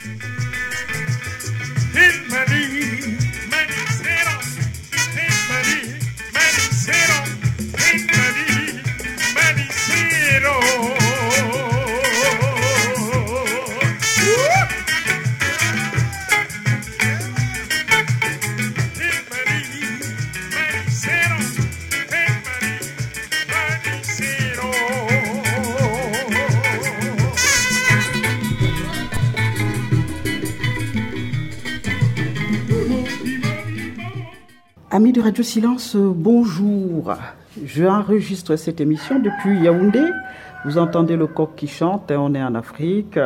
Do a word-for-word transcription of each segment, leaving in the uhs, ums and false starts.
Amis de Radio Silence, bonjour. Je enregistre cette émission depuis Yaoundé. Vous entendez le coq qui chante, on est en Afrique.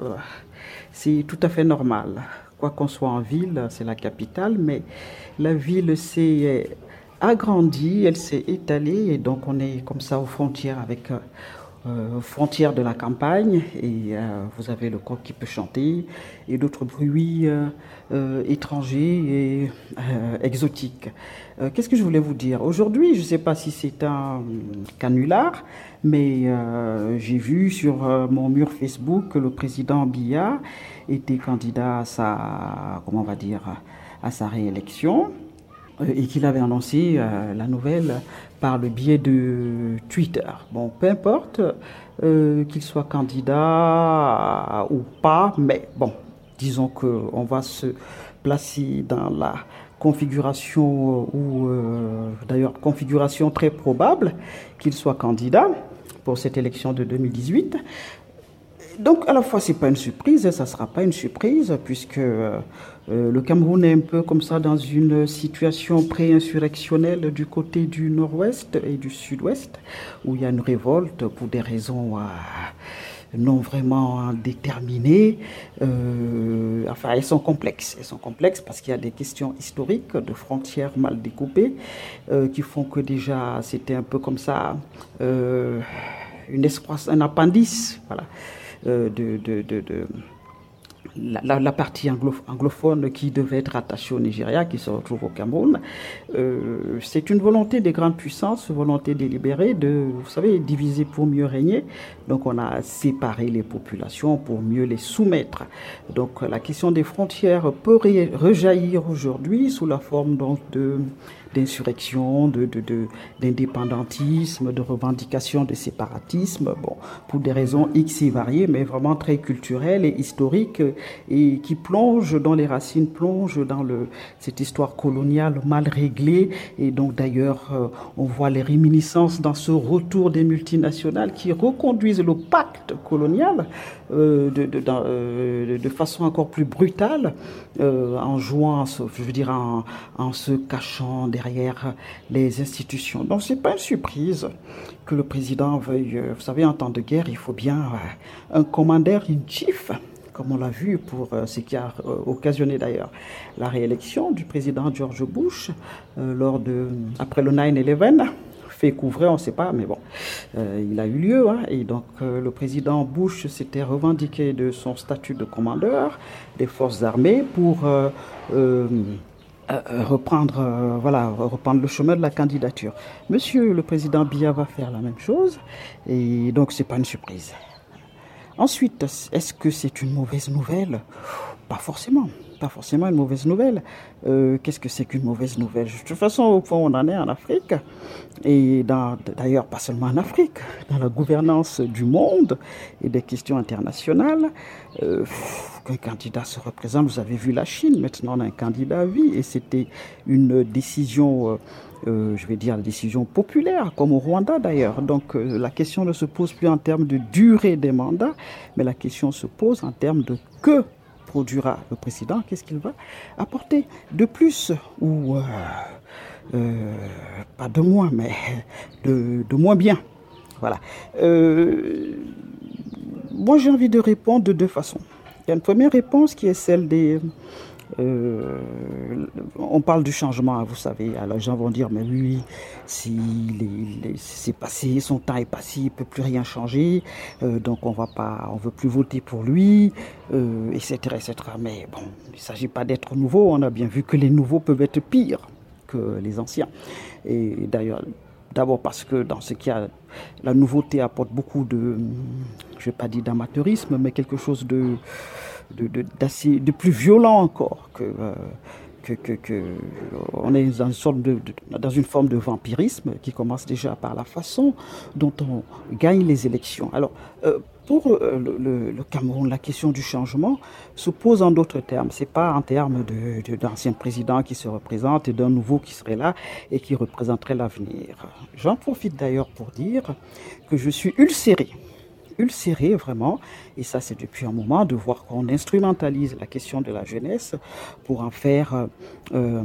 C'est tout à fait normal. Quoi qu'on soit en ville, c'est la capitale, mais la ville s'est agrandie, elle s'est étalée, et donc on est comme ça aux frontières avec... Euh, aux frontières de la campagne, et euh, vous avez le coq qui peut chanter et d'autres bruits euh, euh, étrangers et euh, exotiques. Euh, qu'est-ce que je voulais vous dire? Aujourd'hui, je ne sais pas si c'est un canular, mais euh, j'ai vu sur euh, mon mur Facebook que le président Biya était candidat à sa, comment on va dire, à sa réélection, et qu'il avait annoncé euh, la nouvelle par le biais de Twitter. Bon, peu importe euh, qu'il soit candidat ou pas, mais bon, disons qu'on va se placer dans la configuration, ou euh, d'ailleurs configuration très probable qu'il soit candidat pour cette élection de deux mille dix-huit. Donc à la fois c'est pas une surprise et ça sera pas une surprise puisque euh, le Cameroun est un peu comme ça dans une situation pré-insurrectionnelle du côté du nord-ouest et du sud-ouest où il y a une révolte pour des raisons euh, non vraiment déterminées. Euh, enfin elles sont complexes, elles sont complexes parce qu'il y a des questions historiques de frontières mal découpées euh, qui font que déjà c'était un peu comme ça euh, une escroisse, un appendice, voilà. Euh, de, de, de, de la, la, la partie anglophone qui devait être rattachée au Nigeria, qui se retrouve au Cameroun. Euh, c'est une volonté des grandes puissances, volonté délibérée de, vous savez, diviser pour mieux régner. Donc on a séparé les populations pour mieux les soumettre. Donc la question des frontières peut ré, rejaillir aujourd'hui sous la forme donc de d'insurrection, de, de, de, d'indépendantisme, de revendication de séparatisme, bon, pour des raisons X et variées, mais vraiment très culturelles et historiques, et qui plongent dans les racines, plongent dans le, cette histoire coloniale mal réglée. Et donc d'ailleurs, euh, on voit les réminiscences dans ce retour des multinationales qui reconduisent le pacte colonial euh, de, de, de, euh, de façon encore plus brutale, euh, en jouant, je veux dire, en, en se cachant derrière les institutions. Donc c'est pas une surprise que le président veuille, vous savez, en temps de guerre, il faut bien un commander in chief, comme on l'a vu pour ce qui a occasionné d'ailleurs la réélection du président George Bush euh, lors de, après le nine eleven, fait couvrir, on ne sait pas, mais bon, euh, il a eu lieu, hein, et donc euh, le président Bush s'était revendiqué de son statut de commandeur des forces armées pour euh, euh, Euh, reprendre, euh, voilà, reprendre le chemin de la candidature. Monsieur le président Biya va faire la même chose, et donc c'est pas une surprise. Ensuite, est-ce que c'est une mauvaise nouvelle? Pas forcément, pas forcément une mauvaise nouvelle. Euh, qu'est-ce que c'est qu'une mauvaise nouvelle? De toute façon, au fond, on en est en Afrique, et dans, d'ailleurs pas seulement en Afrique, dans la gouvernance du monde et des questions internationales. Euh, qu'un candidat se représente, vous avez vu la Chine, maintenant on a un candidat à vie, et c'était une décision, euh, euh, je vais dire, une décision populaire, comme au Rwanda d'ailleurs. Donc euh, la question ne se pose plus en termes de durée des mandats, mais la question se pose en termes de que produira le président, qu'est-ce qu'il va apporter de plus, ou euh, euh, pas de moins, mais de, de moins bien. Voilà. Euh, moi j'ai envie de répondre de deux façons. Il y a une première réponse qui est celle des... Euh, on parle du changement, vous savez. Alors les gens vont dire, mais oui, si les, les, c'est passé, son temps est passé, il ne peut plus rien changer, euh, donc on va pas, on veut plus voter pour lui, euh, et cetera, et cetera. Mais bon, il ne s'agit pas d'être nouveau. On a bien vu que les nouveaux peuvent être pires que les anciens. Et d'ailleurs, d'abord parce que dans ce qui a, la nouveauté apporte beaucoup de, je ne vais pas dire d'amateurisme, mais quelque chose de de, de, d'assez, de plus violent encore que... Euh, Que, que, que on est dans une, sorte de, de, dans une forme de vampirisme qui commence déjà par la façon dont on gagne les élections. Alors, euh, pour euh, le, le, le Cameroun, la question du changement se pose en d'autres termes. C'est pas en termes de, de, d'anciens présidents qui se représentent et d'un nouveau qui serait là et qui représenterait l'avenir. J'en profite d'ailleurs pour dire que je suis ulcéré ulcéré vraiment, et ça c'est depuis un moment, de voir qu'on instrumentalise la question de la jeunesse pour en faire euh,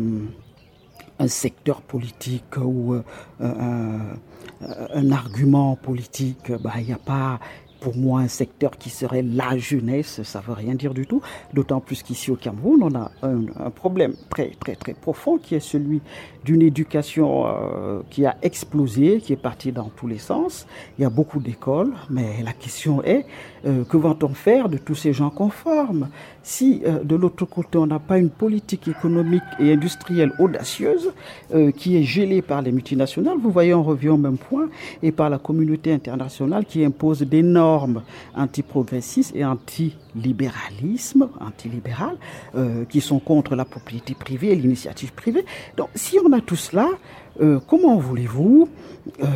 un secteur politique ou euh, un, un argument politique. Bah, il n'y a pas pour moi un secteur qui serait la jeunesse, ça ne veut rien dire du tout, d'autant plus qu'ici au Cameroun, on a un, un problème très très très profond qui est celui d'une éducation euh, qui a explosé, qui est partie dans tous les sens. Il y a beaucoup d'écoles, mais la question est, euh, que va-t-on faire de tous ces gens qu'on forme? Si euh, de l'autre côté, on n'a pas une politique économique et industrielle audacieuse euh, qui est gelée par les multinationales, vous voyez, on revient au même point, et par la communauté internationale qui impose des normes antiprogressistes et anti-libéralisme, anti-libéral, euh, qui sont contre la propriété privée et l'initiative privée. Donc, si on a tout cela, euh, comment voulez-vous, euh,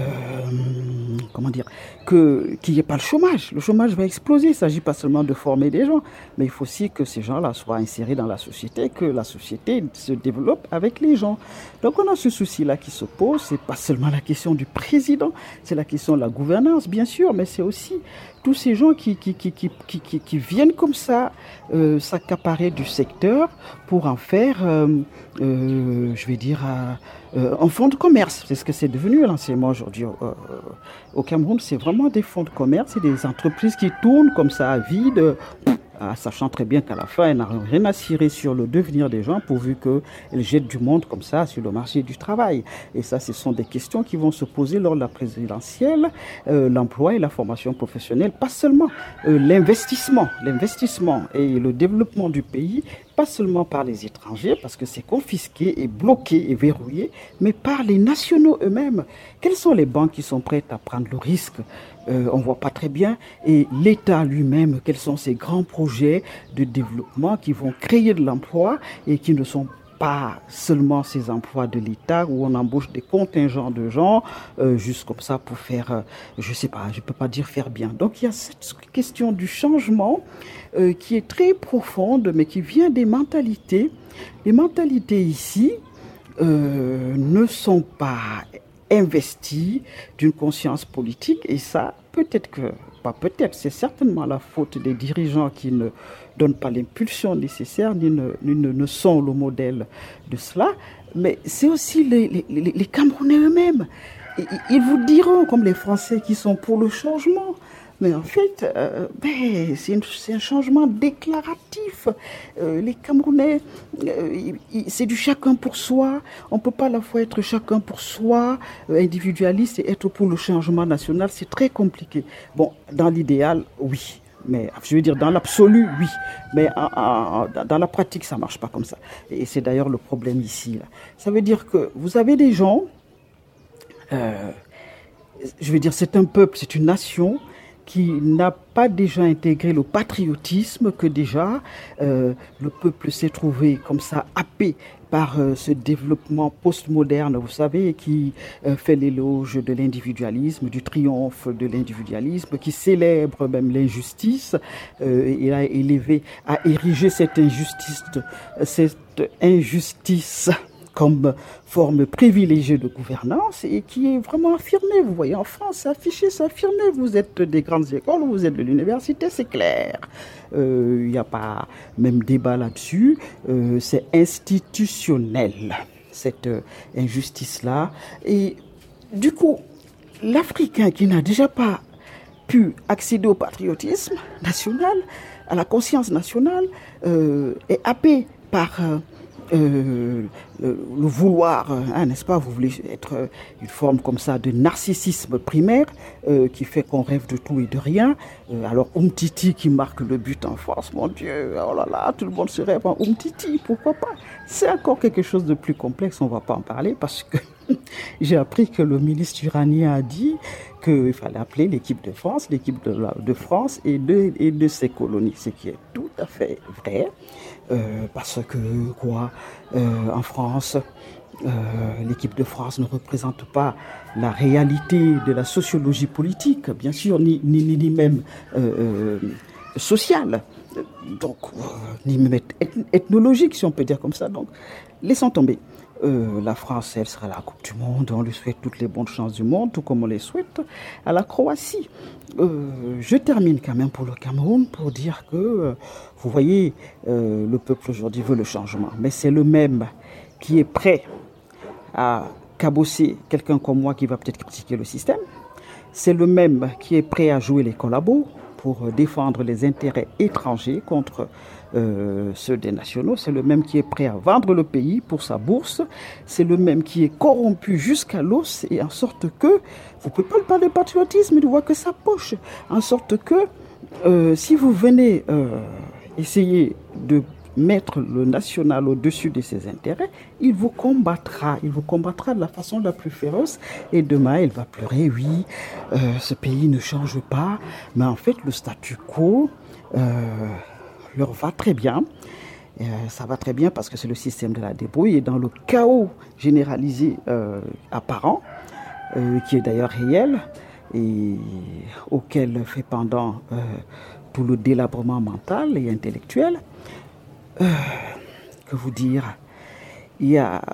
comment dire, que, qu'il n'y ait pas le chômage? Le chômage va exploser. Il ne s'agit pas seulement de former des gens, mais il faut aussi que ces gens-là soient insérés dans la société, que la société se développe avec les gens. Donc on a ce souci-là qui se pose. C'est pas seulement la question du président, c'est la question de la gouvernance, bien sûr, mais c'est aussi tous ces gens qui, qui, qui, qui, qui, qui, qui viennent comme ça euh, s'accaparer du secteur pour en faire, euh, euh, je vais dire, euh, un fonds de commerce. C'est ce que c'est devenu l'enseignement aujourd'hui euh, au Cameroun. C'est vraiment des fonds de commerce, c'est des entreprises qui tournent comme ça à vide, ah, sachant très bien qu'à la fin, elles n'ont rien à cirer sur le devenir des gens pourvu qu'elles jettent du monde comme ça sur le marché du travail. Et ça, ce sont des questions qui vont se poser lors de la présidentielle, euh, l'emploi et la formation professionnelle, pas seulement euh, l'investissement, l'investissement et le développement du pays, pas seulement par les étrangers, parce que c'est confisqué et bloqué et verrouillé, mais par les nationaux eux-mêmes. Quelles sont les banques qui sont prêtes à prendre le risque? Euh, on ne voit pas très bien. Et l'État lui-même, quels sont ces grands projets de développement qui vont créer de l'emploi et qui ne sont pas seulement ces emplois de l'État où on embauche des contingents de gens euh, juste comme ça pour faire, euh, je sais pas, je peux pas dire faire bien. Donc il y a cette question du changement euh, qui est très profonde, mais qui vient des mentalités. Les mentalités ici euh, ne sont pas investies d'une conscience politique, et ça, peut-être que, pas peut-être, c'est certainement la faute des dirigeants qui ne donnent pas l'impulsion nécessaire, ni ne, ni ne, ne sont le modèle de cela, mais c'est aussi les, les, les, les Camerounais eux-mêmes. Ils vous diront, comme les Français qui sont pour le changement, mais en fait, euh, ben, c'est, une, c'est un changement déclaratif. Euh, les Camerounais, euh, c'est du chacun pour soi. On ne peut pas à la fois être chacun pour soi, euh, individualiste, et être pour le changement national. C'est très compliqué. Bon, dans l'idéal, oui. Mais je veux dire, dans l'absolu, oui. Mais en, en, dans la pratique, ça ne marche pas comme ça. Et c'est d'ailleurs le problème ici. Là. Ça veut dire que vous avez des gens, euh, je veux dire, c'est un peuple, c'est une nation qui n'a pas déjà intégré le patriotisme, que déjà euh, le peuple s'est trouvé comme ça happé par euh, ce développement postmoderne, vous savez, qui euh, fait l'éloge de l'individualisme, du triomphe de l'individualisme, qui célèbre même l'injustice. Euh, il a élevé, a érigé cette injustice, cette injustice comme forme privilégiée de gouvernance et qui est vraiment affirmée. Vous voyez, en France, c'est affiché, c'est affirmé. Vous êtes des grandes écoles, vous êtes de l'université, c'est clair. Il euh, n'y a pas même débat là-dessus. Euh, c'est institutionnel, cette euh, injustice-là. Et du coup, l'Africain qui n'a déjà pas pu accéder au patriotisme national, à la conscience nationale, euh, est happé par... Euh, Euh, le, le vouloir, hein, n'est-ce pas, vous voulez être euh, une forme comme ça de narcissisme primaire euh, qui fait qu'on rêve de tout et de rien. Euh, alors Umtiti qui marque le but en France, mon Dieu, oh là là, tout le monde se rêve en Umtiti, pourquoi pas? C'est encore quelque chose de plus complexe, on ne va pas en parler parce que j'ai appris que le ministre iranien a dit qu'il fallait appeler l'équipe de France, l'équipe de, la, de France et de, et de ses colonies, ce qui est tout à fait vrai, euh, parce que, quoi, euh, en France, euh, l'équipe de France ne représente pas la réalité de la sociologie politique, bien sûr, ni, ni, ni même euh, euh, sociale, donc, euh, ni même ethnologique, si on peut dire comme ça, donc, laissons tomber. Euh, la France, elle sera à la Coupe du Monde. On lui souhaite toutes les bonnes chances du monde, tout comme on les souhaite à la Croatie. Euh, je termine quand même pour le Cameroun pour dire que, euh, vous voyez, euh, le peuple aujourd'hui veut le changement. Mais c'est le même qui est prêt à cabosser quelqu'un comme moi qui va peut-être critiquer le système. C'est le même qui est prêt à jouer les collabos pour défendre les intérêts étrangers contre Euh, ceux des nationaux. C'est le même qui est prêt à vendre le pays pour sa bourse. C'est le même qui est corrompu jusqu'à l'os, et en sorte que, vous ne pouvez pas parler de patriotisme, il ne voit que sa poche. En sorte que, euh, si vous venez euh, essayer de mettre le national au-dessus de ses intérêts, il vous combattra. Il vous combattra de la façon la plus féroce. Et demain, il va pleurer, oui, euh, ce pays ne change pas. Mais en fait, le statu quo Euh, leur va très bien. Euh, ça va très bien parce que c'est le système de la débrouille, et dans le chaos généralisé euh, apparent, euh, qui est d'ailleurs réel et auquel fait pendant euh, tout le délabrement mental et intellectuel, euh, que vous dire, il y a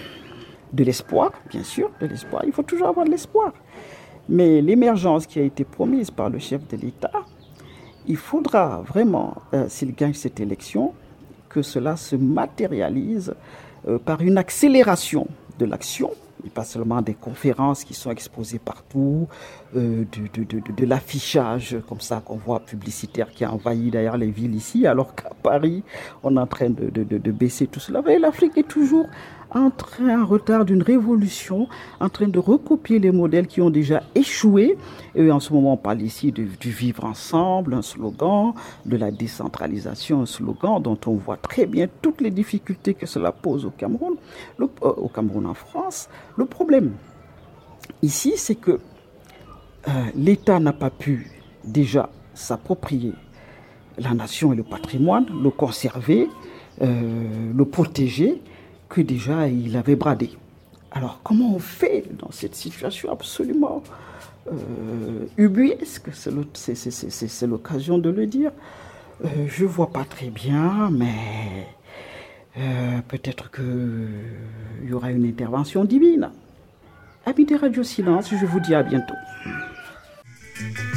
de l'espoir, bien sûr, de l'espoir. Il faut toujours avoir de l'espoir. Mais l'émergence qui a été promise par le chef de l'État, il faudra vraiment, euh, s'il gagne cette élection, que cela se matérialise euh, par une accélération de l'action, et pas seulement des conférences qui sont exposées partout, euh, de, de, de, de l'affichage comme ça qu'on voit publicitaire qui a envahi d'ailleurs les villes ici, alors qu'à Paris, on est en train de, de, de, de baisser tout cela. Et l'Afrique est toujours en train, en retard d'une révolution, en train de recopier les modèles qui ont déjà échoué. Et en ce moment, on parle ici du, du vivre ensemble, un slogan, de la décentralisation, un slogan dont on voit très bien toutes les difficultés que cela pose au Cameroun, le, euh, au Cameroun en France. Le problème ici, c'est que euh, l'État n'a pas pu déjà s'approprier la nation et le patrimoine, le conserver, euh, le protéger, que déjà il avait bradé. Alors comment on fait dans cette situation absolument euh, ubuesque, c'est, le, c'est, c'est, c'est, c'est l'occasion de le dire. Euh, je ne vois pas très bien, mais euh, peut-être qu'il y aura une intervention divine. Amis de Radio Silence, je vous dis à bientôt.